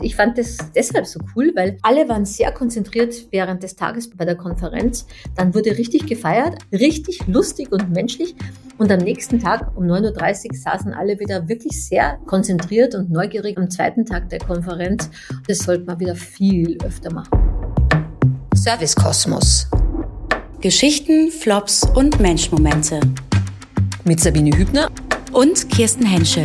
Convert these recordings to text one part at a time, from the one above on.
Ich fand das deshalb so cool, weil alle waren sehr konzentriert während des Tages bei der Konferenz. Dann wurde richtig gefeiert, richtig lustig und menschlich. Und am nächsten Tag um 9.30 Uhr saßen alle wieder wirklich sehr konzentriert und neugierig am zweiten Tag der Konferenz. Das sollte man wieder viel öfter machen. Service Kosmos. Geschichten, Flops und Menschmomente. Mit Sabine Hübner und Kirsten Henschel.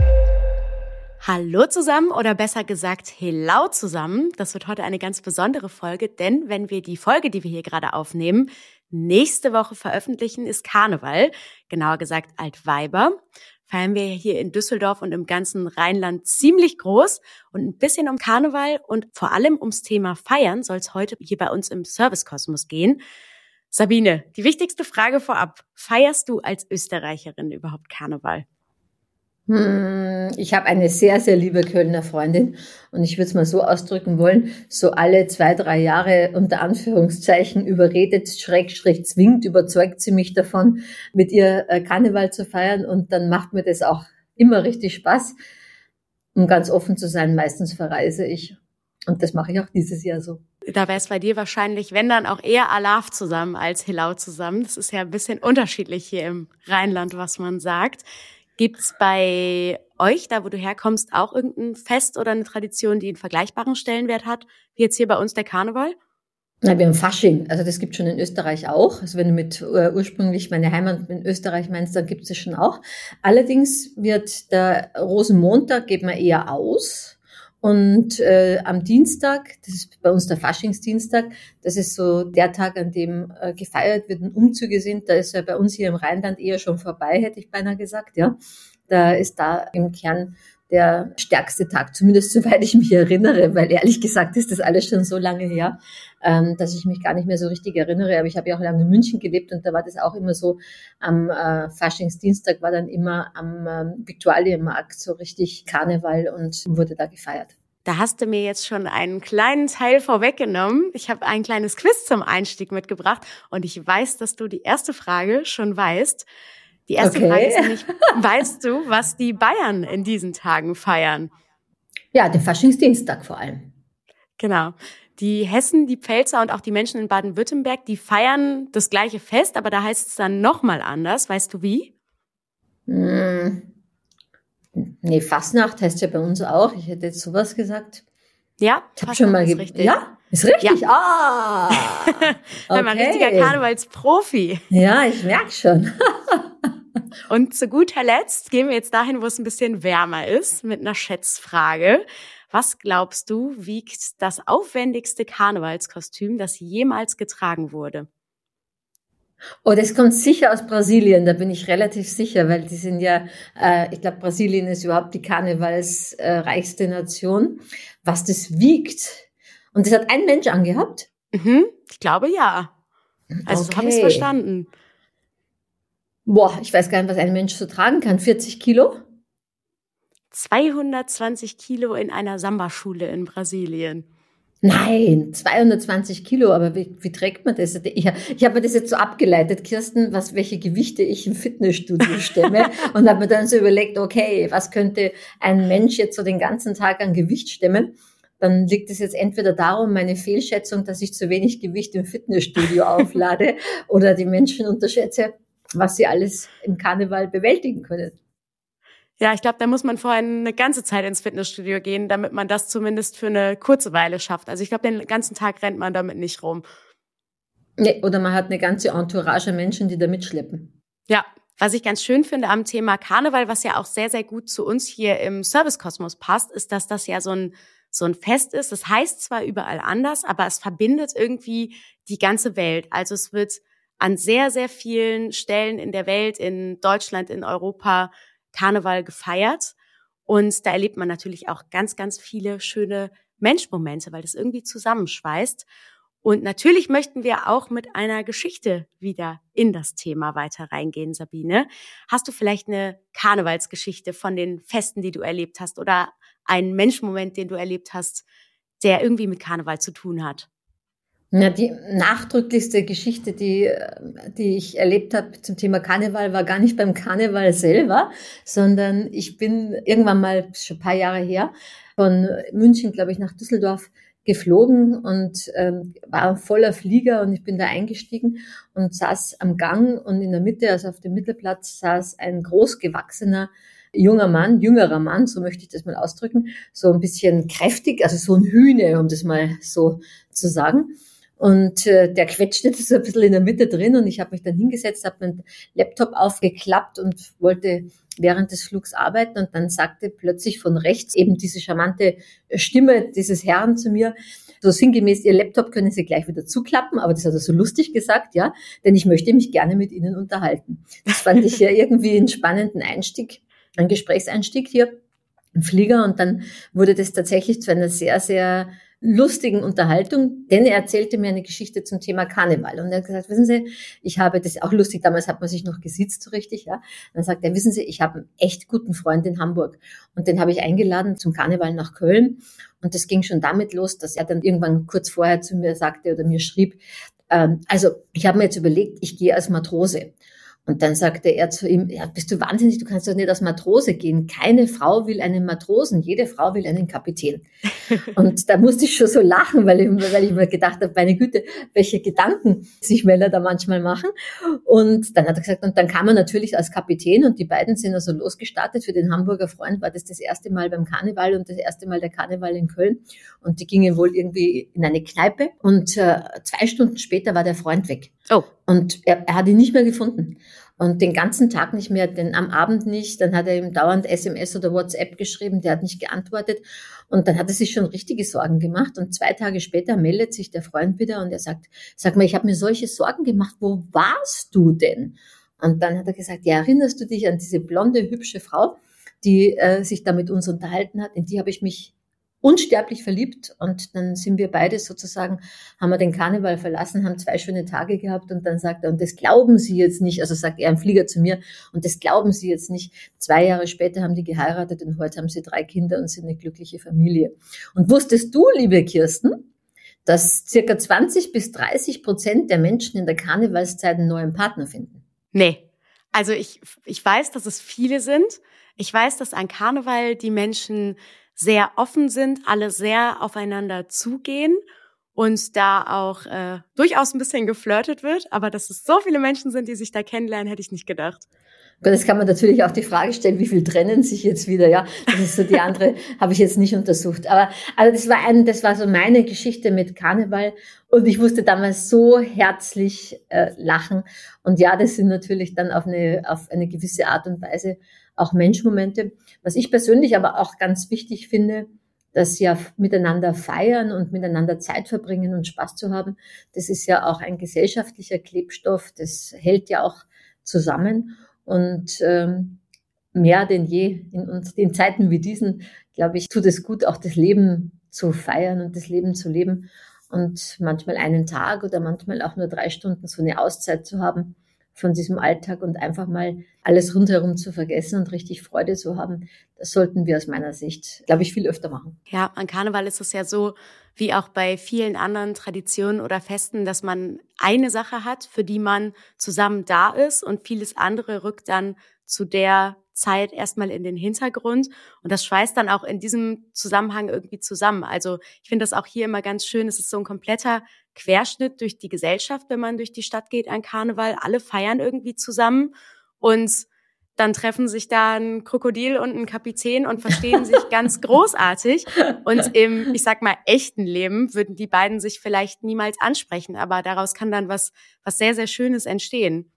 Hallo zusammen oder besser gesagt Hello zusammen. Das wird heute eine ganz besondere Folge, denn wenn wir die Folge, die wir hier gerade aufnehmen, nächste Woche veröffentlichen, ist Karneval, genauer gesagt Altweiber. Feiern wir hier in Düsseldorf und im ganzen Rheinland ziemlich groß und ein bisschen um Karneval und vor allem ums Thema Feiern soll es heute hier bei uns im Service Kosmos gehen. Sabine, die wichtigste Frage vorab. Feierst du als Österreicherin überhaupt Karneval? Ich habe eine sehr, sehr liebe Kölner Freundin und ich würde es mal so ausdrücken wollen, so alle 2-3 Jahre unter Anführungszeichen überredet, zwingt, überzeugt sie mich davon, mit ihr Karneval zu feiern und dann macht mir das auch immer richtig Spaß. Um ganz offen zu sein, meistens verreise ich und das mache ich auch dieses Jahr so. Da wäre es bei dir wahrscheinlich, wenn dann auch eher Alaf zusammen als Hilau zusammen. Das ist ja ein bisschen unterschiedlich hier im Rheinland, was man sagt. Gibt's bei euch, da wo du herkommst, auch irgendein Fest oder eine Tradition, die einen vergleichbaren Stellenwert hat, wie jetzt hier bei uns der Karneval? Na, wir haben Fasching, also das gibt schon in Österreich auch. Also wenn du mit ursprünglich meine Heimat in Österreich meinst, dann gibt es das schon auch. Allerdings wird der Rosenmontag, geht man eher aus. Und am Dienstag, das ist bei uns der Faschingsdienstag, das ist so der Tag, an dem gefeiert wird und Umzüge sind. Da ist ja bei uns hier im Rheinland eher schon vorbei, hätte ich beinahe gesagt, ja. Da ist da im Kern der stärkste Tag, zumindest soweit ich mich erinnere, weil ehrlich gesagt ist das alles schon so lange her, dass ich mich gar nicht mehr so richtig erinnere. Aber ich habe ja auch lange in München gelebt und da war das auch immer so, am Faschingsdienstag war dann immer am Viktualienmarkt so richtig Karneval und wurde da gefeiert. Da hast du mir jetzt schon einen kleinen Teil vorweggenommen. Ich habe ein kleines Quiz zum Einstieg mitgebracht und ich weiß, dass du die erste Frage schon weißt. Die erste Frage ist nämlich, weißt du, was die Bayern in diesen Tagen feiern? Ja, den Faschingsdienstag vor allem. Genau. Die Hessen, die Pfälzer und auch die Menschen in Baden-Württemberg, die feiern das gleiche Fest, aber da heißt es dann nochmal anders. Weißt du wie? Nee, Fastnacht heißt ja bei uns auch. Ich hätte jetzt sowas gesagt. Ja, ich habe schon mal richtig. Ja, ist richtig. Ja. Ah, okay. Ein richtiger Karnevalsprofi. Ja, ich merke schon. Und zu guter Letzt gehen wir jetzt dahin, wo es ein bisschen wärmer ist, mit einer Schätzfrage. Was glaubst du, wiegt das aufwendigste Karnevalskostüm, das jemals getragen wurde? Oh, das kommt sicher aus Brasilien, da bin ich relativ sicher, weil die sind ja, ich glaube, Brasilien ist überhaupt die karnevalsreichste Nation. Was das wiegt. Und das hat ein Mensch angehabt? Ich glaube, ja. Also so habe ich es verstanden. Boah, ich weiß gar nicht, was ein Mensch so tragen kann. 40 Kilo? 220 Kilo in einer Samba-Schule in Brasilien. Nein, 220 Kilo, aber wie trägt man das? Ich habe mir das jetzt so abgeleitet, Kirsten, welche Gewichte ich im Fitnessstudio stemme und habe mir dann so überlegt, okay, was könnte ein Mensch jetzt so den ganzen Tag an Gewicht stemmen? Dann liegt es jetzt entweder darum, meine Fehlschätzung, dass ich zu wenig Gewicht im Fitnessstudio auflade oder die Menschen unterschätze, was sie alles im Karneval bewältigen können. Ja, ich glaube, da muss man vorher eine ganze Zeit ins Fitnessstudio gehen, damit man das zumindest für eine kurze Weile schafft. Also ich glaube, den ganzen Tag rennt man damit nicht rum. Nee, oder man hat eine ganze Entourage an Menschen, die da mitschleppen. Ja, was ich ganz schön finde am Thema Karneval, was ja auch sehr, sehr gut zu uns hier im Service Kosmos passt, ist, dass das ja so ein Fest ist. Das heißt zwar überall anders, aber es verbindet irgendwie die ganze Welt. Also es wird an sehr, sehr vielen Stellen in der Welt, in Deutschland, in Europa, Karneval gefeiert. Und da erlebt man natürlich auch ganz, ganz viele schöne Menschmomente, weil das irgendwie zusammenschweißt. Und natürlich möchten wir auch mit einer Geschichte wieder in das Thema weiter reingehen, Sabine. Hast du vielleicht eine Karnevalsgeschichte von den Festen, die du erlebt hast, oder einen Menschmoment, den du erlebt hast, der irgendwie mit Karneval zu tun hat? Na, die nachdrücklichste Geschichte, die ich erlebt habe zum Thema Karneval, war gar nicht beim Karneval selber, sondern ich bin irgendwann mal, schon ein paar Jahre her, von München, glaube ich, nach Düsseldorf geflogen und war ein voller Flieger und ich bin da eingestiegen und saß am Gang und in der Mitte, also auf dem Mittelplatz, saß ein großgewachsener jüngerer Mann, so möchte ich das mal ausdrücken, so ein bisschen kräftig, also so ein Hühne, um das mal so zu sagen. Und der quetschte so ein bisschen in der Mitte drin und ich habe mich dann hingesetzt, habe meinen Laptop aufgeklappt und wollte während des Flugs arbeiten und dann sagte plötzlich von rechts eben diese charmante Stimme dieses Herrn zu mir, so sinngemäß, Ihr Laptop können Sie gleich wieder zuklappen, aber das hat er so lustig gesagt, ja, denn ich möchte mich gerne mit Ihnen unterhalten. Das fand ich ja irgendwie einen spannenden Einstieg, einen Gesprächseinstieg hier im Flieger und dann wurde das tatsächlich zu einer sehr, sehr lustigen Unterhaltung, denn er erzählte mir eine Geschichte zum Thema Karneval. Und er hat gesagt, wissen Sie, ich habe das auch lustig, damals hat man sich noch gesiezt so richtig, ja. Und dann sagt er, wissen Sie, ich habe einen echt guten Freund in Hamburg und den habe ich eingeladen zum Karneval nach Köln. Und das ging schon damit los, dass er dann irgendwann kurz vorher zu mir sagte oder mir schrieb, also ich habe mir jetzt überlegt, ich gehe als Matrose. Und dann sagte er zu ihm, ja, bist du wahnsinnig, du kannst doch nicht als Matrose gehen. Keine Frau will einen Matrosen, jede Frau will einen Kapitän. Und da musste ich schon so lachen, weil ich mir gedacht habe, meine Güte, welche Gedanken sich Männer da manchmal machen. Und dann hat er gesagt, und dann kam er natürlich als Kapitän und die beiden sind also losgestartet. Für den Hamburger Freund war das erste Mal beim Karneval und das erste Mal der Karneval in Köln. Und die gingen wohl irgendwie in eine Kneipe und 2 Stunden später war der Freund weg. Oh. Und er hat ihn nicht mehr gefunden. Und den ganzen Tag nicht mehr, denn am Abend nicht. Dann hat er ihm dauernd SMS oder WhatsApp geschrieben, der hat nicht geantwortet. Und dann hat er sich schon richtige Sorgen gemacht. Und 2 Tage später meldet sich der Freund wieder und er sagt, sag mal, ich habe mir solche Sorgen gemacht, wo warst du denn? Und dann hat er gesagt, ja, erinnerst du dich an diese blonde, hübsche Frau, die sich da mit uns unterhalten hat? In die habe ich mich unsterblich verliebt und dann sind wir beide sozusagen, haben wir den Karneval verlassen, haben 2 schöne Tage gehabt und dann sagt er, und das glauben Sie jetzt nicht, also sagt er im Flieger zu mir, und das glauben Sie jetzt nicht. 2 Jahre später haben die geheiratet und heute haben sie 3 Kinder und sind eine glückliche Familie. Und wusstest du, liebe Kirsten, dass circa 20-30% der Menschen in der Karnevalszeit einen neuen Partner finden? Nee. Also ich weiß, dass es viele sind. Ich weiß, dass an Karneval die Menschen sehr offen sind, alle sehr aufeinander zugehen und da auch durchaus ein bisschen geflirtet wird. Aber dass es so viele Menschen sind, die sich da kennenlernen, hätte ich nicht gedacht. Das kann man natürlich auch die Frage stellen, wie viel trennen sich jetzt wieder, ja. Das ist so die andere, habe ich jetzt nicht untersucht. Aber also das war so meine Geschichte mit Karneval und ich musste damals so herzlich lachen. Und ja, das sind natürlich dann auf eine gewisse Art und Weise auch Menschmomente. Was ich persönlich aber auch ganz wichtig finde, dass ja miteinander feiern und miteinander Zeit verbringen und Spaß zu haben, das ist ja auch ein gesellschaftlicher Klebstoff, das hält ja auch zusammen. Und mehr denn je in Zeiten wie diesen, glaube ich, tut es gut, auch das Leben zu feiern und das Leben zu leben und manchmal einen Tag oder manchmal auch nur 3 Stunden so eine Auszeit zu haben von diesem Alltag und einfach mal alles rundherum zu vergessen und richtig Freude zu haben. Das sollten wir aus meiner Sicht, glaube ich, viel öfter machen. Ja, an Karneval ist es ja so, wie auch bei vielen anderen Traditionen oder Festen, dass man eine Sache hat, für die man zusammen da ist und vieles andere rückt dann zu der Zeit erstmal in den Hintergrund und das schweißt dann auch in diesem Zusammenhang irgendwie zusammen. Also ich finde das auch hier immer ganz schön, es ist so ein kompletter Querschnitt durch die Gesellschaft, wenn man durch die Stadt geht an Karneval. Alle feiern irgendwie zusammen und dann treffen sich da ein Krokodil und ein Kapitän und verstehen sich ganz großartig. Und im, ich sag mal, echten Leben würden die beiden sich vielleicht niemals ansprechen, aber daraus kann dann was sehr, sehr Schönes entstehen.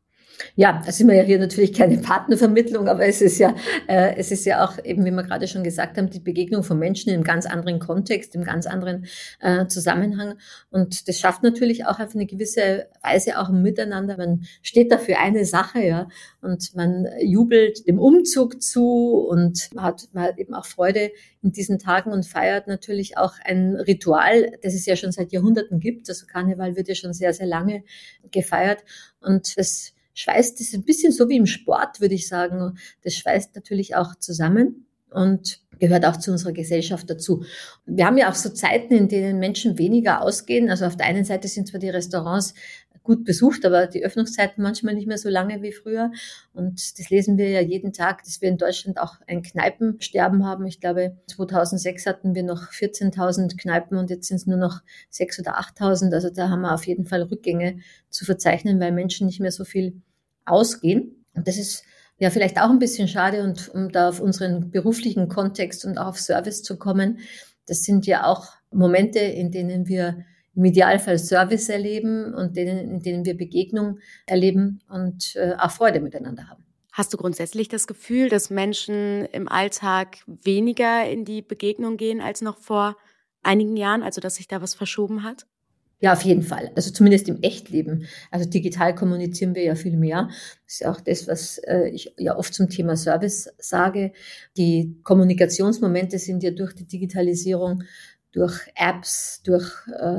Ja, da sind wir ja hier natürlich keine Partnervermittlung, aber es ist ja auch eben, wie wir gerade schon gesagt haben, die Begegnung von Menschen in einem ganz anderen Kontext, im ganz anderen Zusammenhang. Und das schafft natürlich auch auf eine gewisse Weise auch ein Miteinander. Man steht da für eine Sache, ja, und man jubelt dem Umzug zu und man hat eben auch Freude in diesen Tagen und feiert natürlich auch ein Ritual, das es ja schon seit Jahrhunderten gibt. Also Karneval wird ja schon sehr, sehr lange gefeiert und das schweißt, das ist ein bisschen so wie im Sport, würde ich sagen. Das schweißt natürlich auch zusammen. Und gehört auch zu unserer Gesellschaft dazu. Wir haben ja auch so Zeiten, in denen Menschen weniger ausgehen. Also auf der einen Seite sind zwar die Restaurants gut besucht, aber die Öffnungszeiten manchmal nicht mehr so lange wie früher. Und das lesen wir ja jeden Tag, dass wir in Deutschland auch ein Kneipensterben haben. Ich glaube, 2006 hatten wir noch 14.000 Kneipen und jetzt sind es nur noch 6.000 oder 8.000. Also da haben wir auf jeden Fall Rückgänge zu verzeichnen, weil Menschen nicht mehr so viel ausgehen. Und das ist ja vielleicht auch ein bisschen schade. Und um da auf unseren beruflichen Kontext und auch auf Service zu kommen, das sind ja auch Momente, in denen wir im Idealfall Service erleben und in denen wir Begegnung erleben und auch Freude miteinander haben. Hast du grundsätzlich das Gefühl, dass Menschen im Alltag weniger in die Begegnung gehen als noch vor einigen Jahren, also dass sich da was verschoben hat? Ja, auf jeden Fall. Also zumindest im Echtleben. Also digital kommunizieren wir ja viel mehr. Das ist ja auch das, was ich ja oft zum Thema Service sage. Die Kommunikationsmomente sind ja durch die Digitalisierung, durch Apps, durch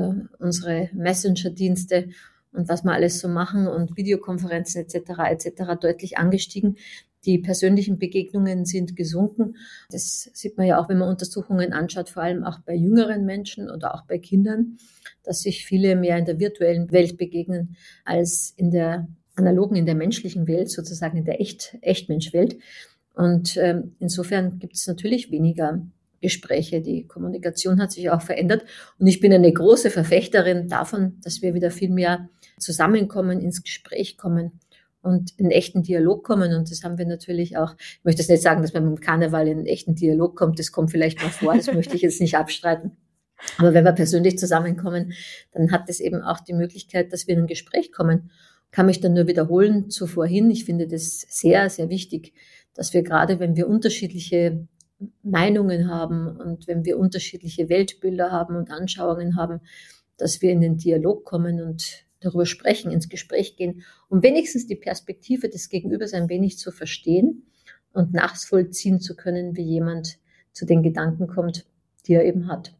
unsere Messenger-Dienste und was wir alles so machen und Videokonferenzen etc. deutlich angestiegen. Die persönlichen Begegnungen sind gesunken. Das sieht man ja auch, wenn man Untersuchungen anschaut, vor allem auch bei jüngeren Menschen oder auch bei Kindern, dass sich viele mehr in der virtuellen Welt begegnen als in der analogen, in der menschlichen Welt, sozusagen in der Echtmenschwelt. Und insofern gibt es natürlich weniger Gespräche. Die Kommunikation hat sich auch verändert. Und ich bin eine große Verfechterin davon, dass wir wieder viel mehr zusammenkommen, ins Gespräch kommen und in echten Dialog kommen. Und das haben wir natürlich auch, ich möchte jetzt nicht sagen, dass man mit dem Karneval in einen echten Dialog kommt, das kommt vielleicht mal vor, das möchte ich jetzt nicht abstreiten. Aber wenn wir persönlich zusammenkommen, dann hat es eben auch die Möglichkeit, dass wir in ein Gespräch kommen. Kann mich dann nur wiederholen zu vorhin. Ich finde das sehr, sehr wichtig, dass wir gerade, wenn wir unterschiedliche Meinungen haben und wenn wir unterschiedliche Weltbilder haben und Anschauungen haben, dass wir in den Dialog kommen und darüber sprechen, ins Gespräch gehen, um wenigstens die Perspektive des Gegenübers ein wenig zu verstehen und nachvollziehen zu können, wie jemand zu den Gedanken kommt, die er eben hat.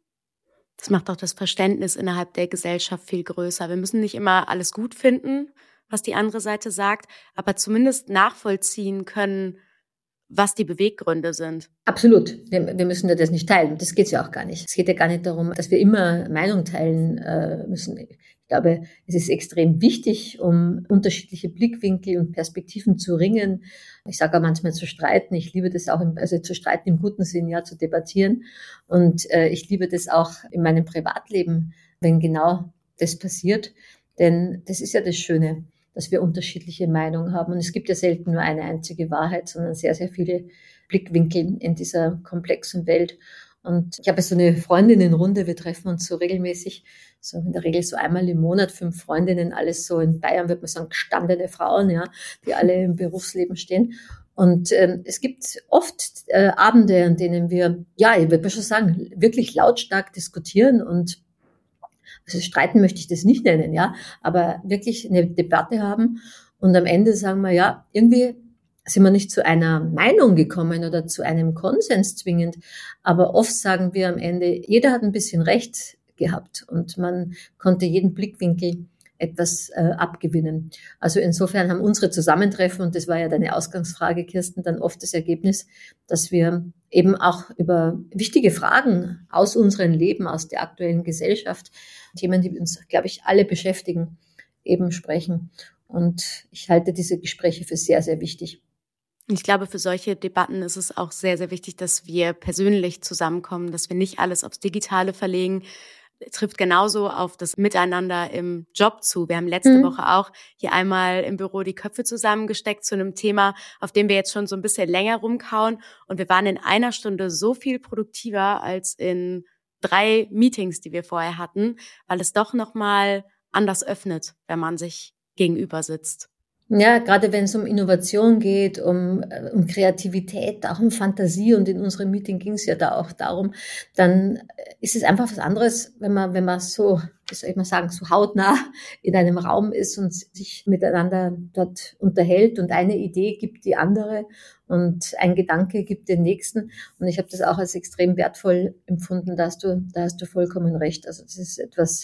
Das macht auch das Verständnis innerhalb der Gesellschaft viel größer. Wir müssen nicht immer alles gut finden, was die andere Seite sagt, aber zumindest nachvollziehen können, was die Beweggründe sind. Absolut. Wir müssen ja das nicht teilen. Das geht ja auch gar nicht. Es geht ja gar nicht darum, dass wir immer Meinung teilen müssen. Ich glaube, es ist extrem wichtig, um unterschiedliche Blickwinkel und Perspektiven zu ringen. Ich sage auch manchmal zu streiten. Ich liebe das auch, also zu streiten im guten Sinn, ja, zu debattieren. Und ich liebe das auch in meinem Privatleben, wenn genau das passiert. Denn das ist ja das Schöne, dass wir unterschiedliche Meinungen haben. Und es gibt ja selten nur eine einzige Wahrheit, sondern sehr, sehr viele Blickwinkel in dieser komplexen Welt. Und ich habe so eine Freundinnenrunde, wir treffen uns so regelmäßig, so in der Regel so einmal im Monat, 5 Freundinnen, alles so in Bayern, würde man sagen, gestandene Frauen, ja, die alle im Berufsleben stehen. Und es gibt oft Abende, an denen wir, ja, ich würde mal schon sagen, wirklich lautstark diskutieren und also streiten möchte ich das nicht nennen, ja, aber wirklich eine Debatte haben und am Ende sagen wir, ja, irgendwie sind wir nicht zu einer Meinung gekommen oder zu einem Konsens zwingend, aber oft sagen wir am Ende, jeder hat ein bisschen Recht gehabt und man konnte jeden Blickwinkel etwas abgewinnen. Also insofern haben unsere Zusammentreffen, und das war ja deine Ausgangsfrage, Kirsten, dann oft das Ergebnis, dass wir eben auch über wichtige Fragen aus unserem Leben, aus der aktuellen Gesellschaft, Themen, die uns, glaube ich, alle beschäftigen, eben sprechen. Und ich halte diese Gespräche für sehr, sehr wichtig. Ich glaube, für solche Debatten ist es auch sehr, sehr wichtig, dass wir persönlich zusammenkommen, dass wir nicht alles aufs Digitale verlegen. Trifft genauso auf das Miteinander im Job zu. Wir haben letzte Woche auch hier einmal im Büro die Köpfe zusammengesteckt zu einem Thema, auf dem wir jetzt schon so ein bisschen länger rumkauen. Und wir waren in einer Stunde so viel produktiver als in 3 Meetings, die wir vorher hatten, weil es doch nochmal anders öffnet, wenn man sich gegenüber sitzt. Ja, gerade wenn es um Innovation geht, um Kreativität, auch um Fantasie, und in unserem Meeting ging es ja da auch darum, dann ist es einfach was anderes, wenn man so, wie soll ich mal sagen, so hautnah in einem Raum ist und sich miteinander dort unterhält und eine Idee gibt die andere und ein Gedanke gibt den nächsten. Und ich habe das auch als extrem wertvoll empfunden, da hast du vollkommen recht. Also das ist etwas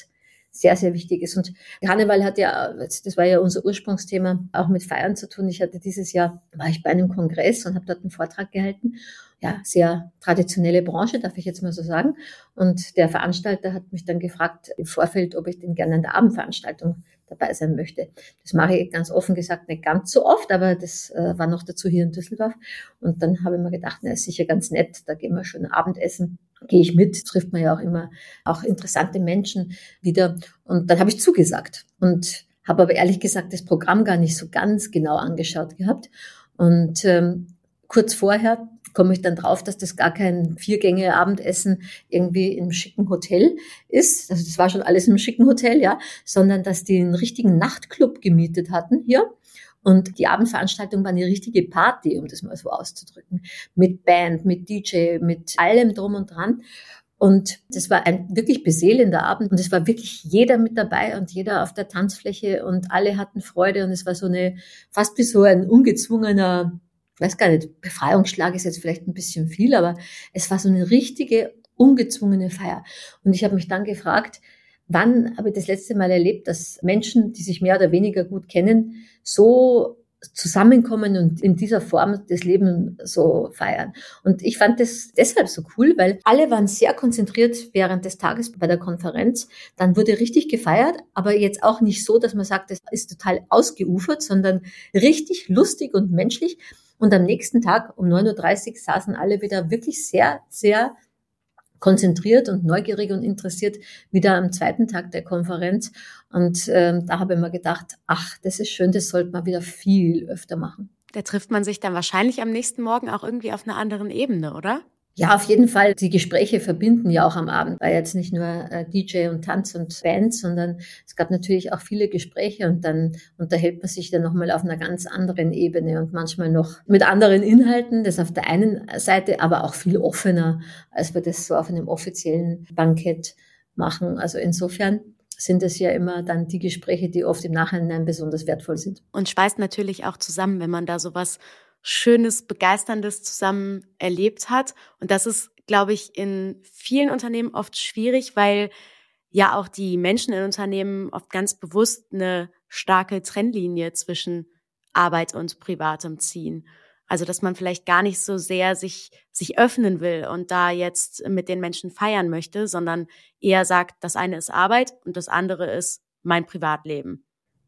sehr, sehr wichtig ist. Und Karneval hat ja, das war ja unser Ursprungsthema, auch mit Feiern zu tun. Ich hatte dieses Jahr, war ich bei einem Kongress und habe dort einen Vortrag gehalten. Ja, sehr traditionelle Branche, darf ich jetzt mal so sagen. Und der Veranstalter hat mich dann gefragt im Vorfeld, ob ich denn gerne an der Abendveranstaltung dabei sein möchte. Das mache ich ganz offen gesagt nicht ganz so oft, aber das war noch dazu hier in Düsseldorf. Und dann habe ich mir gedacht, na, ist sicher ganz nett, da gehen wir schon Abendessen. Gehe ich mit, trifft man ja auch immer auch interessante Menschen wieder. Und dann habe ich zugesagt und habe aber ehrlich gesagt das Programm gar nicht so ganz genau angeschaut gehabt. Und kurz vorher komme ich dann drauf, dass das gar kein 4-Gänge-Abendessen irgendwie im schicken Hotel ist. Also das war schon alles im schicken Hotel, ja, sondern dass die einen richtigen Nachtclub gemietet hatten hier. Und die Abendveranstaltung war eine richtige Party, um das mal so auszudrücken. Mit Band, mit DJ, mit allem drum und dran. Und das war ein wirklich beseelender Abend. Und es war wirklich jeder mit dabei und jeder auf der Tanzfläche und alle hatten Freude. Und es war so fast wie so ein ungezwungener, ich weiß gar nicht, Befreiungsschlag ist jetzt vielleicht ein bisschen viel, aber es war so eine richtige, ungezwungene Feier. Und ich habe mich dann gefragt, wann habe ich das letzte Mal erlebt, dass Menschen, die sich mehr oder weniger gut kennen, so zusammenkommen und in dieser Form das Leben so feiern. Und ich fand das deshalb so cool, weil alle waren sehr konzentriert während des Tages bei der Konferenz. Dann wurde richtig gefeiert, aber jetzt auch nicht so, dass man sagt, das ist total ausgeufert, sondern richtig lustig und menschlich. Und am nächsten Tag um 9:30 Uhr saßen alle wieder wirklich sehr, sehr konzentriert und neugierig und interessiert wieder am zweiten Tag der Konferenz. Und da habe ich mir gedacht, ach, das ist schön, das sollte man wieder viel öfter machen. Da trifft man sich dann wahrscheinlich am nächsten Morgen auch irgendwie auf einer anderen Ebene, oder? Ja, auf jeden Fall. Die Gespräche verbinden ja auch am Abend. War jetzt nicht nur DJ und Tanz und Band, sondern es gab natürlich auch viele Gespräche und dann unterhält man sich dann nochmal auf einer ganz anderen Ebene und manchmal noch mit anderen Inhalten. Das auf der einen Seite, aber auch viel offener, als wir das so auf einem offiziellen Bankett machen. Also insofern sind es ja immer dann die Gespräche, die oft im Nachhinein besonders wertvoll sind. Und schweißt natürlich auch zusammen, wenn man da sowas Schönes, Begeisterndes zusammen erlebt hat. Und das ist, glaube ich, in vielen Unternehmen oft schwierig, weil ja auch die Menschen in Unternehmen oft ganz bewusst eine starke Trennlinie zwischen Arbeit und Privatem ziehen. Also, dass man vielleicht gar nicht so sehr sich öffnen will und da jetzt mit den Menschen feiern möchte, sondern eher sagt, das eine ist Arbeit und das andere ist mein Privatleben.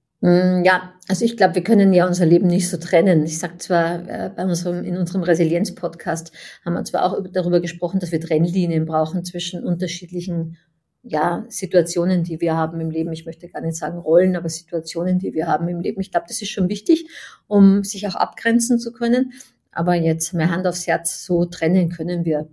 Ja, also ich glaube, wir können ja unser Leben nicht so trennen. Ich sage zwar, in unserem Resilienz-Podcast haben wir zwar auch darüber gesprochen, dass wir Trennlinien brauchen zwischen unterschiedlichen Situationen, die wir haben im Leben. Ich möchte gar nicht sagen Rollen, aber Situationen, die wir haben im Leben. Ich glaube, das ist schon wichtig, um sich auch abgrenzen zu können. Aber jetzt mehr Hand aufs Herz, so trennen können wir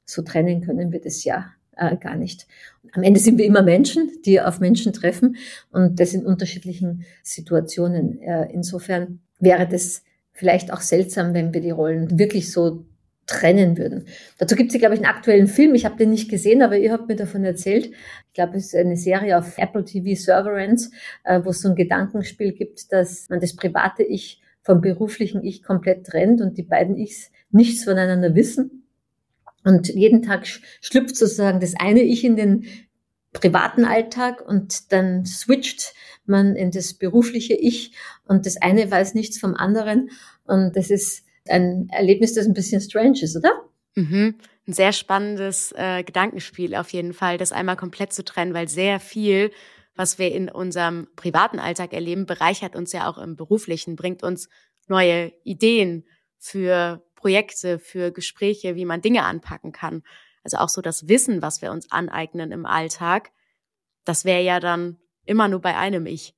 das ja gar nicht. Am Ende sind wir immer Menschen, die auf Menschen treffen und das in unterschiedlichen Situationen. Insofern wäre das vielleicht auch seltsam, wenn wir die Rollen wirklich so trennen würden. Dazu gibt es, glaube ich, einen aktuellen Film. Ich habe den nicht gesehen, aber ihr habt mir davon erzählt. Ich glaube, es ist eine Serie auf Apple TV, Severance, wo es so ein Gedankenspiel gibt, dass man das private Ich vom beruflichen Ich komplett trennt und die beiden Ichs nichts voneinander wissen. Und jeden Tag schlüpft sozusagen das eine Ich in den privaten Alltag und dann switcht man in das berufliche Ich und das eine weiß nichts vom anderen. Und das ist ein Erlebnis, das ein bisschen strange ist, oder? Mhm. Ein sehr spannendes Gedankenspiel auf jeden Fall, das einmal komplett zu trennen, weil sehr viel, was wir in unserem privaten Alltag erleben, bereichert uns ja auch im beruflichen, bringt uns neue Ideen für Projekte, für Gespräche, wie man Dinge anpacken kann. Also auch so das Wissen, was wir uns aneignen im Alltag, das wäre ja dann immer nur bei einem Ich.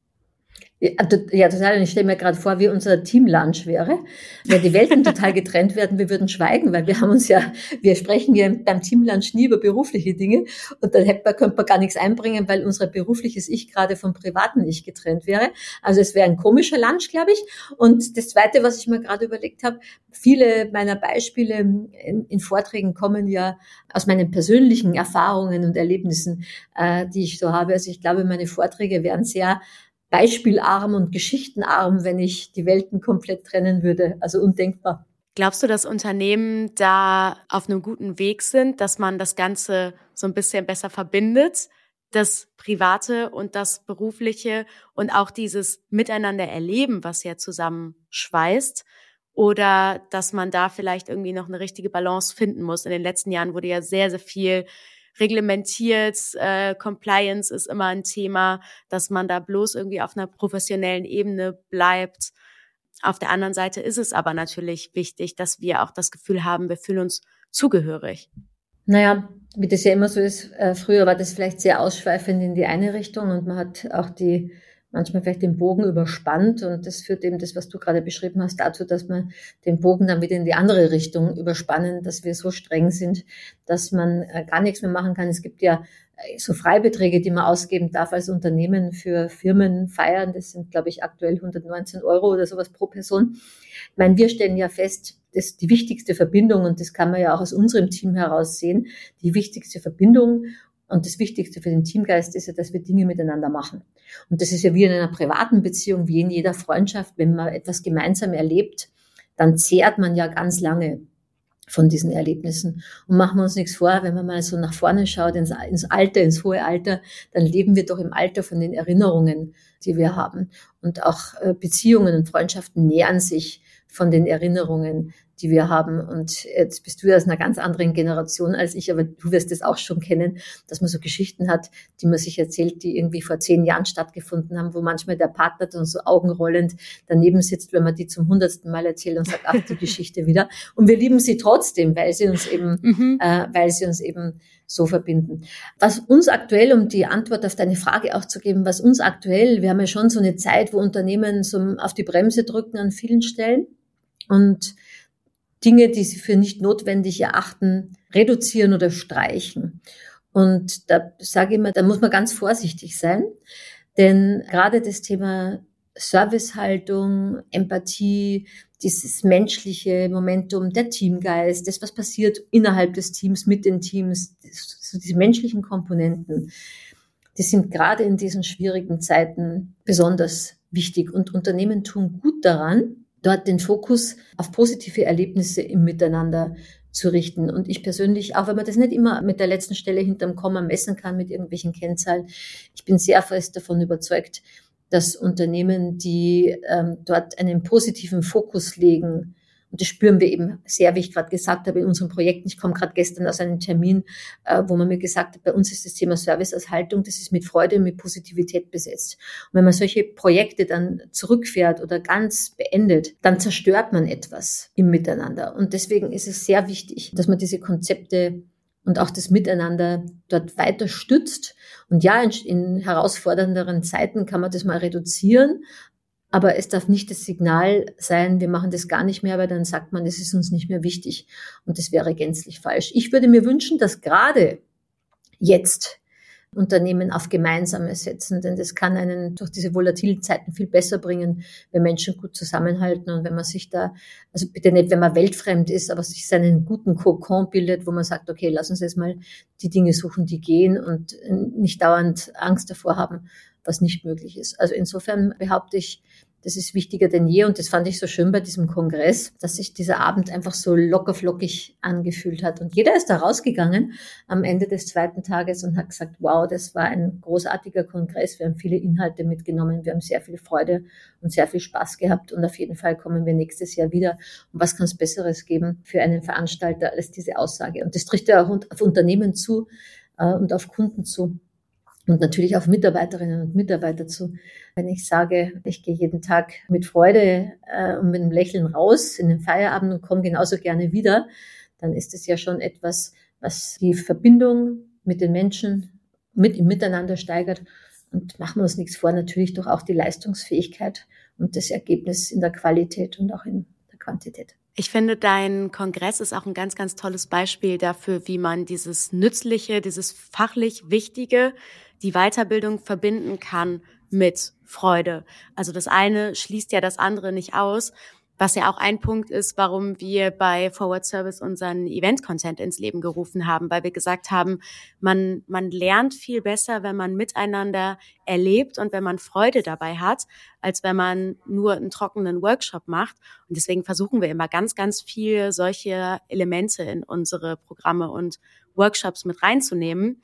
Ja, total. Und ich stelle mir gerade vor, wie unser Teamlunch wäre. Wenn die Welten total getrennt werden, wir würden schweigen, weil wir sprechen ja beim Teamlunch nie über berufliche Dinge und dann könnte man gar nichts einbringen, weil unser berufliches Ich gerade vom privaten Ich getrennt wäre. Also es wäre ein komischer Lunch, glaube ich. Und das Zweite, was ich mir gerade überlegt habe, viele meiner Beispiele in Vorträgen kommen ja aus meinen persönlichen Erfahrungen und Erlebnissen, die ich so habe. Also ich glaube, meine Vorträge wären sehr beispielarm und geschichtenarm, wenn ich die Welten komplett trennen würde. Also undenkbar. Glaubst du, dass Unternehmen da auf einem guten Weg sind, dass man das Ganze so ein bisschen besser verbindet, das Private und das Berufliche und auch dieses Miteinander erleben, was ja zusammenschweißt, oder dass man da vielleicht irgendwie noch eine richtige Balance finden muss. In den letzten Jahren wurde ja sehr, sehr viel reglementiert, Compliance ist immer ein Thema, dass man da bloß irgendwie auf einer professionellen Ebene bleibt. Auf der anderen Seite ist es aber natürlich wichtig, dass wir auch das Gefühl haben, wir fühlen uns zugehörig. Naja, wie das ja immer so ist, früher war das vielleicht sehr ausschweifend in die eine Richtung und man hat auch manchmal vielleicht den Bogen überspannt und das führt eben das, was du gerade beschrieben hast, dazu, dass man den Bogen dann wieder in die andere Richtung überspannen, dass wir so streng sind, dass man gar nichts mehr machen kann. Es gibt ja so Freibeträge, die man ausgeben darf als Unternehmen für Firmenfeiern. Das sind, glaube ich, aktuell 119 € oder sowas pro Person. Ich meine, wir stellen ja fest, dass die wichtigste Verbindung, und das kann man ja auch aus unserem Team heraus sehen, die wichtigste Verbindung und das Wichtigste für den Teamgeist ist ja, dass wir Dinge miteinander machen. Und das ist ja wie in einer privaten Beziehung, wie in jeder Freundschaft. Wenn man etwas gemeinsam erlebt, dann zehrt man ja ganz lange von diesen Erlebnissen. Und machen wir uns nichts vor, wenn man mal so nach vorne schaut, ins Alter, ins hohe Alter, dann leben wir doch im Alter von den Erinnerungen, die wir haben. Und auch Beziehungen und Freundschaften nähern sich von den Erinnerungen, die wir haben. Und jetzt bist du ja aus einer ganz anderen Generation als ich, aber du wirst es auch schon kennen, dass man so Geschichten hat, die man sich erzählt, die irgendwie vor 10 Jahren stattgefunden haben, wo manchmal der Partner dann so augenrollend daneben sitzt, wenn man die zum 100. Mal erzählt und sagt, ach, die Geschichte wieder. Und wir lieben sie trotzdem, weil sie uns eben so verbinden. Was uns aktuell, um die Antwort auf deine Frage auch zu geben, wir haben ja schon so eine Zeit, wo Unternehmen so auf die Bremse drücken an vielen Stellen und Dinge, die sie für nicht notwendig erachten, reduzieren oder streichen. Und da sage ich immer, da muss man ganz vorsichtig sein, denn gerade das Thema Servicehaltung, Empathie, dieses menschliche Momentum, der Teamgeist, das, was passiert innerhalb des Teams, mit den Teams, so diese menschlichen Komponenten, die sind gerade in diesen schwierigen Zeiten besonders wichtig. Und Unternehmen tun gut daran, dort den Fokus auf positive Erlebnisse im Miteinander zu richten. Und ich persönlich, auch wenn man das nicht immer mit der letzten Stelle hinterm Komma messen kann, mit irgendwelchen Kennzahlen, ich bin sehr fest davon überzeugt, dass Unternehmen, die dort einen positiven Fokus legen, und das spüren wir eben sehr, wie ich gerade gesagt habe, in unseren Projekten. Ich komme gerade gestern aus einem Termin, wo man mir gesagt hat, bei uns ist das Thema Service als Haltung, das ist mit Freude und mit Positivität besetzt. Und wenn man solche Projekte dann zurückfährt oder ganz beendet, dann zerstört man etwas im Miteinander. Und deswegen ist es sehr wichtig, dass man diese Konzepte und auch das Miteinander dort weiter stützt. Und ja, in herausfordernderen Zeiten kann man das mal reduzieren, aber es darf nicht das Signal sein, wir machen das gar nicht mehr, weil dann sagt man, es ist uns nicht mehr wichtig. Und das wäre gänzlich falsch. Ich würde mir wünschen, dass gerade jetzt Unternehmen auf Gemeinsames setzen, denn das kann einen durch diese volatilen Zeiten viel besser bringen, wenn Menschen gut zusammenhalten und wenn man sich da, also bitte nicht, wenn man weltfremd ist, aber sich seinen guten Kokon bildet, wo man sagt, okay, lass uns jetzt mal die Dinge suchen, die gehen und nicht dauernd Angst davor haben, was nicht möglich ist. Also insofern behaupte ich, das ist wichtiger denn je und das fand ich so schön bei diesem Kongress, dass sich dieser Abend einfach so lockerflockig angefühlt hat. Und jeder ist da rausgegangen am Ende des 2. Tages und hat gesagt, wow, das war ein großartiger Kongress, wir haben viele Inhalte mitgenommen, wir haben sehr viel Freude und sehr viel Spaß gehabt und auf jeden Fall kommen wir nächstes Jahr wieder. Und was kann es Besseres geben für einen Veranstalter als diese Aussage? Und das trifft ja auch auf Unternehmen zu und auf Kunden zu. Und natürlich auf Mitarbeiterinnen und Mitarbeiter zu. Wenn ich sage, ich gehe jeden Tag mit Freude und mit einem Lächeln raus in den Feierabend und komme genauso gerne wieder, dann ist es ja schon etwas, was die Verbindung mit den Menschen im Miteinander steigert. Und machen wir uns nichts vor, natürlich doch auch die Leistungsfähigkeit und das Ergebnis in der Qualität und auch in der Quantität. Ich finde, dein Kongress ist auch ein ganz, ganz tolles Beispiel dafür, wie man dieses Nützliche, dieses fachlich Wichtige, die Weiterbildung verbinden kann mit Freude. Also das eine schließt ja das andere nicht aus, was ja auch ein Punkt ist, warum wir bei Forward Service unseren Event-Content ins Leben gerufen haben, weil wir gesagt haben, man lernt viel besser, wenn man miteinander erlebt und wenn man Freude dabei hat, als wenn man nur einen trockenen Workshop macht. Und deswegen versuchen wir immer ganz, ganz viel solche Elemente in unsere Programme und Workshops mit reinzunehmen,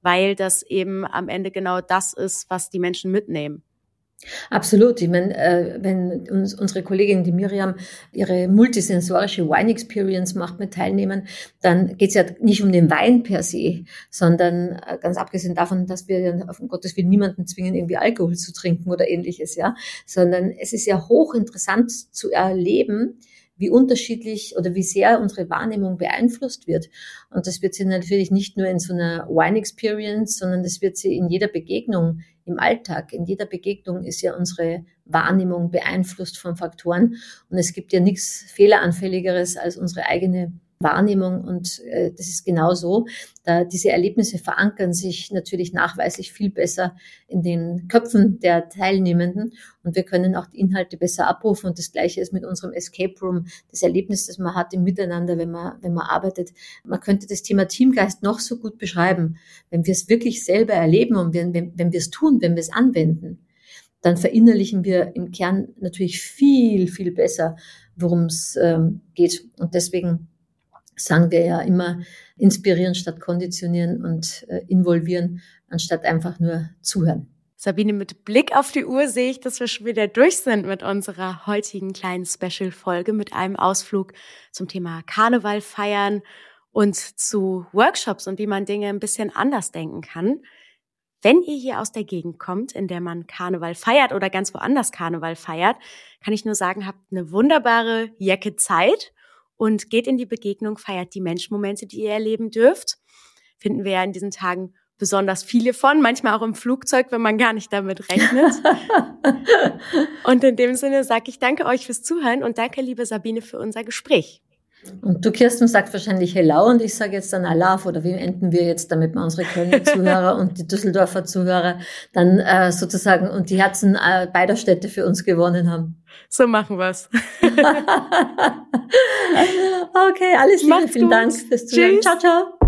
weil das eben am Ende genau das ist, was die Menschen mitnehmen. Absolut. Ich meine, wenn unsere Kollegin, die Miriam, ihre multisensorische Wine Experience macht mit Teilnehmern, dann geht es ja nicht um den Wein per se, sondern ganz abgesehen davon, dass wir ja auf Gottes Willen niemanden zwingen, irgendwie Alkohol zu trinken oder ähnliches, ja, sondern es ist ja hochinteressant zu erleben, wie unterschiedlich oder wie sehr unsere Wahrnehmung beeinflusst wird. Und das wird sie natürlich nicht nur in so einer Wine Experience, sondern das wird sie in jeder Begegnung im Alltag. In jeder Begegnung ist ja unsere Wahrnehmung beeinflusst von Faktoren. Und es gibt ja nichts Fehleranfälligeres als unsere eigene Wahrnehmung. Und das ist genau so. Diese Erlebnisse verankern sich natürlich nachweislich viel besser in den Köpfen der Teilnehmenden. Und wir können auch die Inhalte besser abrufen. Und das Gleiche ist mit unserem Escape Room. Das Erlebnis, das man hat im Miteinander, wenn man arbeitet. Man könnte das Thema Teamgeist noch so gut beschreiben. Wenn wir es wirklich selber erleben und wenn wir es tun, wenn wir es anwenden, dann verinnerlichen wir im Kern natürlich viel, viel besser, worum es geht. Und deswegen sagen wir ja immer, inspirieren statt konditionieren und involvieren, anstatt einfach nur zuhören. Sabine, mit Blick auf die Uhr sehe ich, dass wir schon wieder durch sind mit unserer heutigen kleinen Special-Folge mit einem Ausflug zum Thema Karneval feiern und zu Workshops und wie man Dinge ein bisschen anders denken kann. Wenn ihr hier aus der Gegend kommt, in der man Karneval feiert oder ganz woanders Karneval feiert, kann ich nur sagen, habt eine wunderbare Jacke-Zeit und geht in die Begegnung, feiert die Menschenmomente, die ihr erleben dürft. Finden wir ja in diesen Tagen besonders viele von, manchmal auch im Flugzeug, wenn man gar nicht damit rechnet. Und in dem Sinne sage ich danke euch fürs Zuhören und danke, liebe Sabine, für unser Gespräch. Und du, Kirsten, sagst wahrscheinlich Hello und ich sage jetzt dann Alaf, oder wie enden wir jetzt, damit wir unsere Kölner Zuhörer und die Düsseldorfer Zuhörer dann sozusagen und die Herzen beider Städte für uns gewonnen haben. So machen wir's. Okay, alles Liebe, vielen Dank fürs Zuhören. Tschüss. Ciao, ciao.